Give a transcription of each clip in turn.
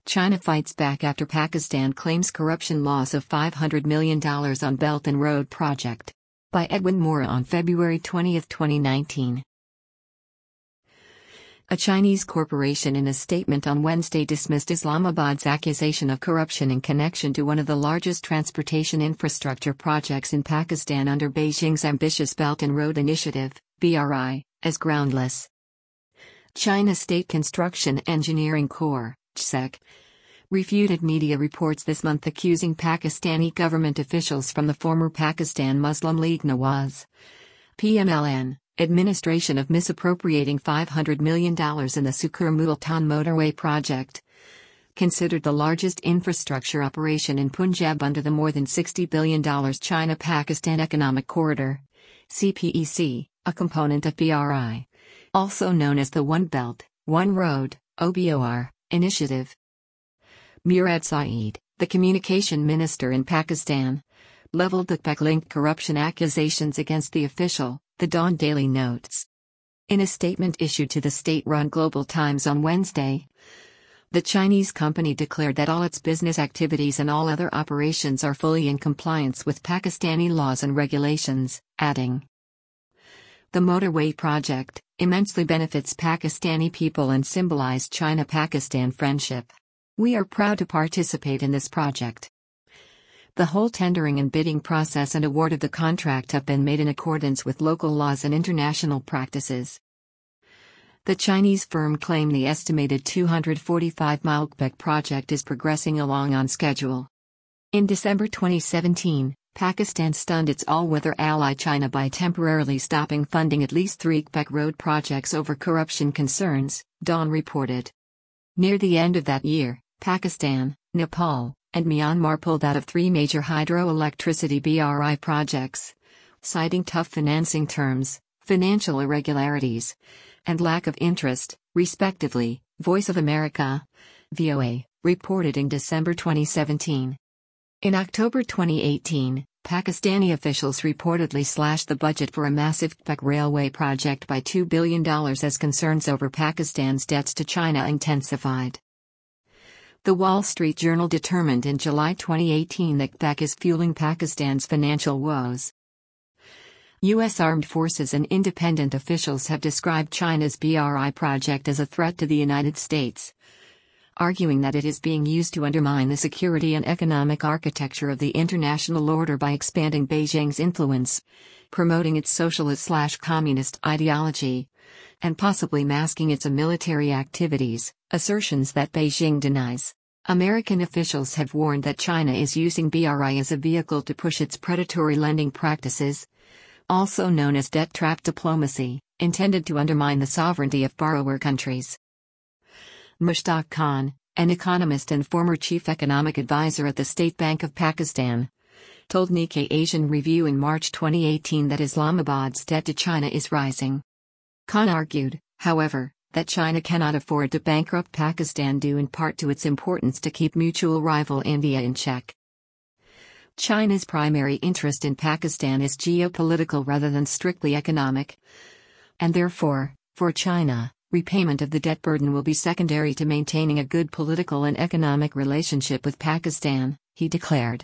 China fights back after Pakistan claims corruption loss of $500 million on Belt and Road project. By Edwin Moore on February 20, 2019. A Chinese corporation in a statement on Wednesday dismissed Islamabad's accusation of corruption in connection to one of the largest transportation infrastructure projects in Pakistan under Beijing's ambitious Belt and Road Initiative, BRI, as groundless. China State Construction Engineering Corps, CSEC, refuted media reports this month accusing Pakistani government officials from the former Pakistan Muslim League Nawaz (PMLN) administration of misappropriating $500 million in the Sukur-Multan motorway project, considered the largest infrastructure operation in Punjab under the more than $60 billion China-Pakistan Economic Corridor, CPEC, a component of BRI, also known as the One Belt, One Road, OBOR, initiative. Murad Saeed, the communication minister in Pakistan, leveled the CPEC-linked corruption accusations against the official, the Dawn Daily notes. In a statement issued to the state-run Global Times on Wednesday, the Chinese company declared that all its business activities and all other operations are fully in compliance with Pakistani laws and regulations, adding, "The motorway project immensely benefits Pakistani people and symbolized China-Pakistan friendship. We are proud to participate in this project. The whole tendering and bidding process and award of the contract have been made in accordance with local laws and international practices." The Chinese firm claimed the estimated 245-mile CPEC project is progressing along on schedule. In December 2017, Pakistan stunned its all-weather ally China by temporarily stopping funding at least 3 CPEC road projects over corruption concerns, Dawn reported. Near the end of that year, Pakistan, Nepal, and Myanmar pulled out of 3 major hydroelectricity BRI projects, citing tough financing terms, financial irregularities, and lack of interest, respectively, Voice of America, VOA, reported in December 2017. In October 2018, Pakistani officials reportedly slashed the budget for a massive CPEC railway project by $2 billion as concerns over Pakistan's debts to China intensified. The Wall Street Journal determined in July 2018 that CPEC is fueling Pakistan's financial woes. U.S. armed forces and independent officials have described China's BRI project as a threat to the United States, arguing that it is being used to undermine the security and economic architecture of the international order by expanding Beijing's influence, promoting its socialist/communist ideology, and possibly masking its military activities, assertions that Beijing denies. American officials have warned that China is using BRI as a vehicle to push its predatory lending practices, also known as debt trap diplomacy, intended to undermine the sovereignty of borrower countries. Mushtaq Khan, an economist and former chief economic advisor at the State Bank of Pakistan, told Nikkei Asian Review in March 2018 that Islamabad's debt to China is rising. Khan argued, however, that China cannot afford to bankrupt Pakistan due in part to its importance to keep mutual rival India in check. China's primary interest in Pakistan is geopolitical rather than strictly economic, and therefore, for China, repayment of the debt burden will be secondary to maintaining a good political and economic relationship with Pakistan, he declared.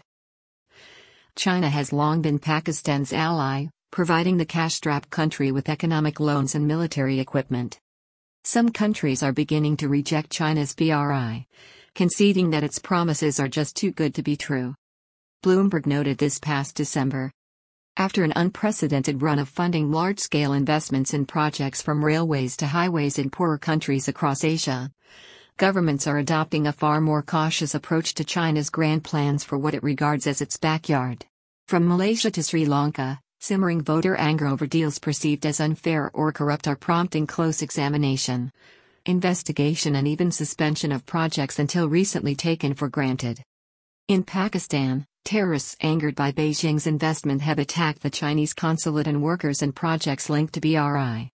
China has long been Pakistan's ally, providing the cash-strapped country with economic loans and military equipment. Some countries are beginning to reject China's BRI, conceding that its promises are just too good to be true. Bloomberg noted this past December. After an unprecedented run of funding large-scale investments in projects from railways to highways in poorer countries across Asia, governments are adopting a far more cautious approach to China's grand plans for what it regards as its backyard. From Malaysia to Sri Lanka, simmering voter anger over deals perceived as unfair or corrupt are prompting close examination, investigation and even suspension of projects until recently taken for granted. In Pakistan, terrorists angered by Beijing's investment have attacked the Chinese consulate and workers and projects linked to BRI.